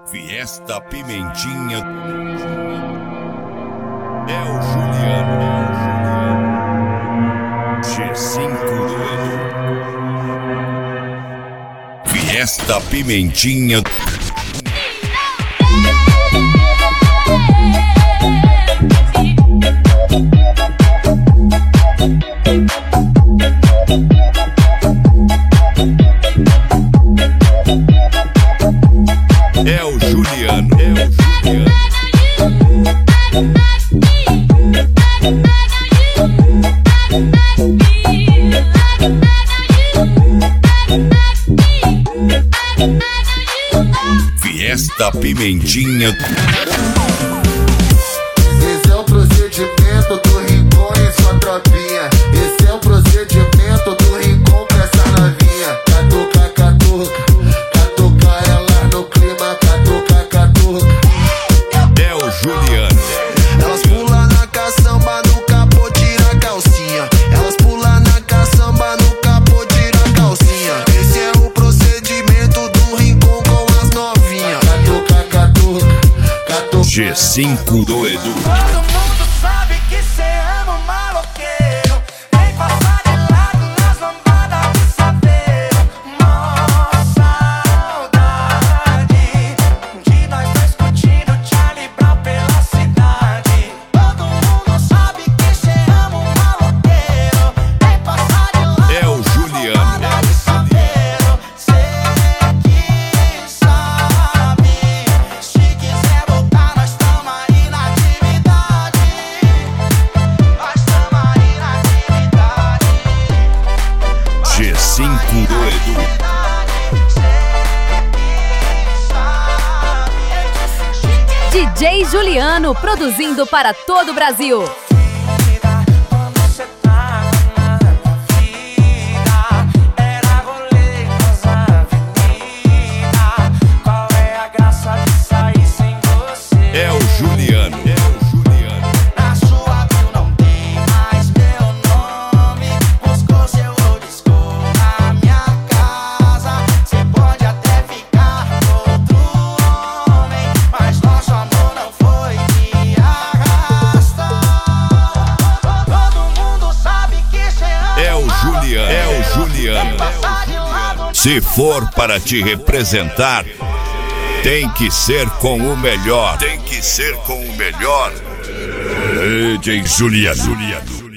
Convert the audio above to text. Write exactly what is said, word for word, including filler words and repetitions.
Fiesta Pimentinha. É o Juliano. G cinco do Edu. Fiesta Pimentinha. É o Juliano, é o Juliano. Fiesta Pimentinha. Esse é o procedimento do Rincon e sua tropinha. Esse é o procedimento do Rincon com essa novinha. Catuca, catuca, catuca ela no clima. Catuca, catuca. É o Juliano. Elas pulam na caçamba, no capô, tira a calcinha. Elas pulam na caçamba, no capô, tira a calcinha. Esse é o procedimento do Rincon com as novinhas. Catuca, catuca, catuca. G cinco do Edu. Todo mundo sabe que cê ama o maloqueiro. Vem passar de lado nas lambadas de saveiro. Mó saudade de nós dois curtindo Charlie Brown pela cidade. Todo mundo sabe que cê ama o maloqueiro. Vem passar de lado É o Juliano. nas lambadas de saveiro. Cê que sabe. Se quiser voltar, nós tamo aí na atividade. Nós tamo aí na atividade. G cinco do Edu. D J Juliano, produzindo para todo o Brasil. Quando cê tava na minha vida, era rolê nas avenidas. Qual é a graça de sair sem você? É o Juliano. É o Juliano. Na sua bio não tem mais meu nome. Buscou seu old school na minha casa. Cê pode até ficar com outro homem, mas nosso amor não foi de arrasta. Todo mundo sabe que cê ama É o Juliano. É o Juliano. passar de lado. Se for para te representar, tem que ser com o melhor. Tem que ser com o melhor. D J Juliano. Juliano.